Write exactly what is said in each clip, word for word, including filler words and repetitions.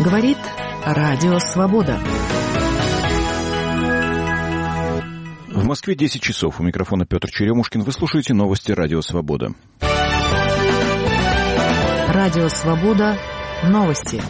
Говорит Радио Свобода. В Москве десять часов. У микрофона Петр Черемушкин. Вы слушаете новости Радио Свобода. Радио Свобода. Новости.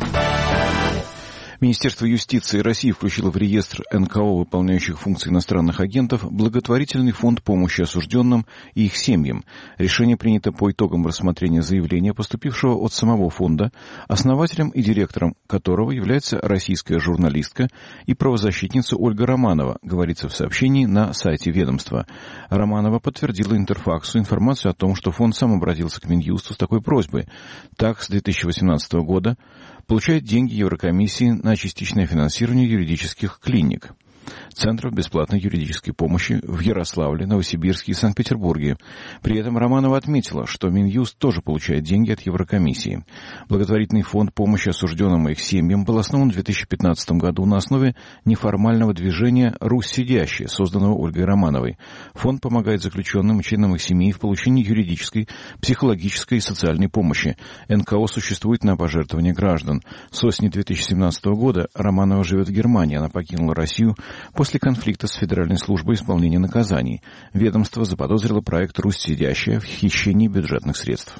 Министерство юстиции России включило в реестр эн ка о, выполняющих функции иностранных агентов, благотворительный фонд помощи осужденным и их семьям. Решение принято по итогам рассмотрения заявления, поступившего от самого фонда, основателем и директором которого является российская журналистка и правозащитница Ольга Романова, говорится в сообщении на сайте ведомства. Романова подтвердила Интерфаксу информацию о том, что фонд сам обратился к Минюсту с такой просьбой. Так, с две тысячи восемнадцатого года получает деньги Еврокомиссии на частичное финансирование юридических клиник, центров бесплатной юридической помощи в Ярославле, Новосибирске и Санкт-Петербурге. При этом Романова отметила, что Минюст тоже получает деньги от Еврокомиссии. Благотворительный фонд помощи осужденным и их семьям был основан в две тысячи пятнадцатом году на основе неформального движения «Русь сидящая», созданного Ольгой Романовой. Фонд помогает заключенным и членам их семей в получении юридической, психологической и социальной помощи. эн ка о существует на пожертвования граждан. С осени две тысячи семнадцатого года Романова живет в Германии. Она покинула Россию после конфликта с Федеральной службой исполнения наказаний. Ведомство заподозрило проект «Русь сидящая» в хищении бюджетных средств.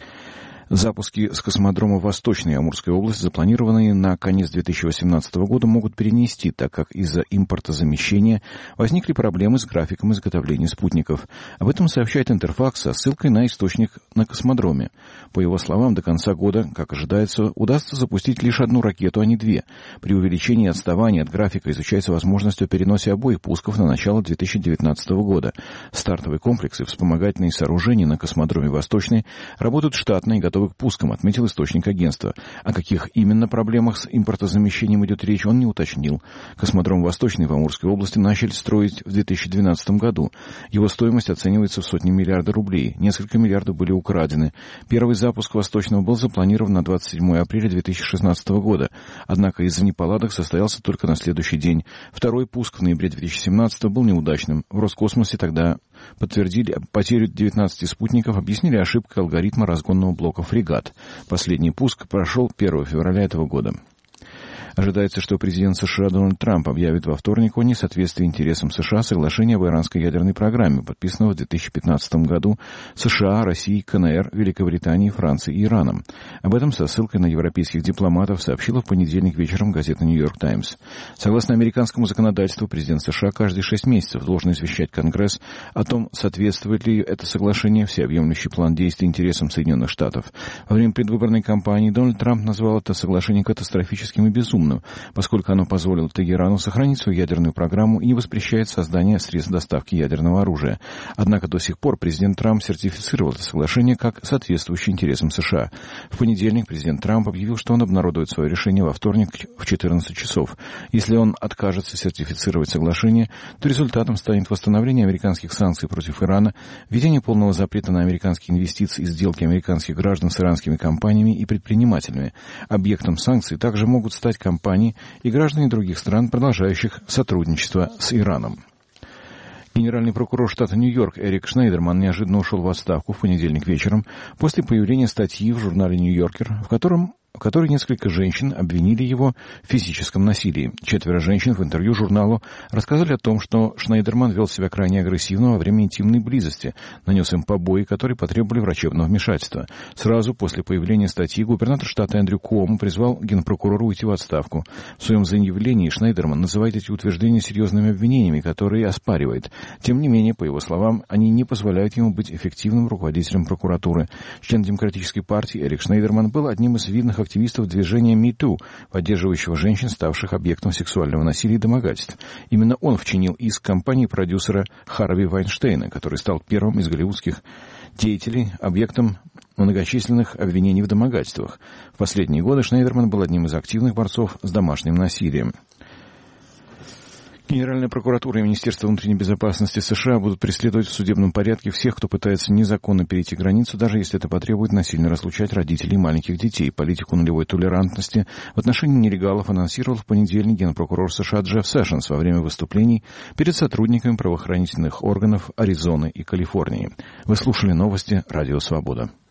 Запуски с космодрома Восточной Амурской области, запланированные на конец две тысячи восемнадцатого года, могут перенести, так как из-за импортозамещения возникли проблемы с графиком изготовления спутников. Об этом сообщает Интерфакс со ссылкой на источник на космодроме. По его словам, до конца года, как ожидается, удастся запустить лишь одну ракету, а не две. При увеличении отставания от графика изучается возможность о переносе обоих пусков на начало две тысячи девятнадцатого года. Стартовые комплексы и вспомогательные сооружения на космодроме Восточной работают штатно и готовы к пускам, отметил источник агентства. О каких именно проблемах с импортозамещением идет речь, он не уточнил. Космодром Восточный в Амурской области начали строить в две тысячи двенадцатом году. Его стоимость оценивается в сотни миллиардов рублей. Несколько миллиардов были украдены. Первый запуск Восточного был запланирован на двадцать седьмое апреля две тысячи шестнадцатого года. Однако из-за неполадок состоялся только на следующий день. Второй пуск в ноябре две тысячи семнадцатого был неудачным. В Роскосмосе тогда подтвердили потерю девятнадцати спутников, объяснили ошибкой алгоритма разгонного блока «Фрегат». Последний пуск прошел первого февраля этого года. Ожидается, что президент США Дональд Трамп объявит во вторник о несоответствии интересам США соглашения об иранской ядерной программе, подписанного в две тысячи пятнадцатом году США, Россией, ка эн эр, Великобританией, Францией и Ираном. Об этом со ссылкой на европейских дипломатов сообщила в понедельник вечером газета «Нью-Йорк Таймс». Согласно американскому законодательству, президент США каждые шесть месяцев должен извещать Конгресс о том, соответствует ли это соглашение всеобъемлющий план действий интересам Соединенных Штатов. Во время предвыборной кампании Дональд Трамп назвал это соглашение катастрофическим и безумным, поскольку оно позволило Тегерану сохранить свою ядерную программу и не воспрещает создание средств доставки ядерного оружия. Однако до сих пор президент Трамп сертифицировал это соглашение как соответствующее интересам США. В понедельник президент Трамп объявил, что он обнародует свое решение во вторник в четырнадцать часов. Если он откажется сертифицировать соглашение, то результатом станет восстановление американских санкций против Ирана, введение полного запрета на американские инвестиции и сделки американских граждан с иранскими компаниями и предпринимателями. Объектом санкций также могут стать компании и граждане других стран, продолжающих сотрудничество с Ираном. Генеральный прокурор штата Нью-Йорк Эрик Шнейдерман неожиданно ушел в отставку в понедельник вечером после появления статьи в журнале «Нью-Йоркер», в котором в которой несколько женщин обвинили его в физическом насилии. Четверо женщин в интервью журналу рассказали о том, что Шнейдерман вел себя крайне агрессивно во время интимной близости, нанес им побои, которые потребовали врачебного вмешательства. Сразу после появления статьи губернатор штата Эндрю Куомо призвал генпрокурора уйти в отставку. В своем заявлении Шнейдерман называет эти утверждения серьезными обвинениями, которые оспаривает. Тем не менее, по его словам, они не позволяют ему быть эффективным руководителем прокуратуры. Член Демократической партии Эрик Шнейдерман был одним из видных активистов движения ми ту, поддерживающего женщин, ставших объектом сексуального насилия и домогательств. Именно он вчинил иск компании продюсера Харви Вайнштейна, который стал первым из голливудских деятелей объектом многочисленных обвинений в домогательствах. В последние годы Шнейдерман был одним из активных борцов с домашним насилием. Генеральная прокуратура и Министерство внутренней безопасности США будут преследовать в судебном порядке всех, кто пытается незаконно перейти границу, даже если это потребует насильно разлучать родителей маленьких детей. Политику нулевой толерантности в отношении нелегалов анонсировал в понедельник генпрокурор США Джефф Сэшенс во время выступлений перед сотрудниками правоохранительных органов Аризоны и Калифорнии. Вы слушали новости Радио Свобода.